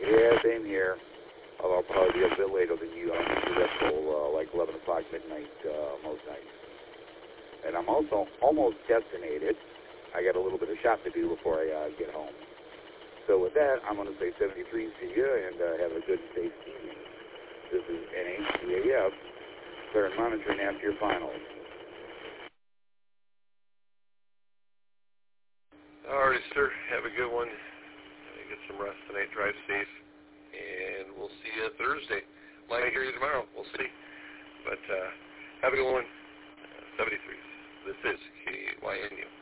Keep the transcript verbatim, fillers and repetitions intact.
Yeah, same here. Although I'll probably be a bit later than you. I'm usually up till uh, like eleven o'clock midnight uh, most nights. And I'm also almost destinated. I got a little bit of shop to do before I uh, get home. So with that, I'm going to say seventy-three to you and uh, have a good, safe evening. This is N H C A F, clear and monitoring after your finals. All right, sir. Have a good one. Get some rest tonight. Drive safe. And we'll see you Thursday. Might hear you tomorrow. We'll see. But uh, have a good one. seventy-three. This is K Y N U.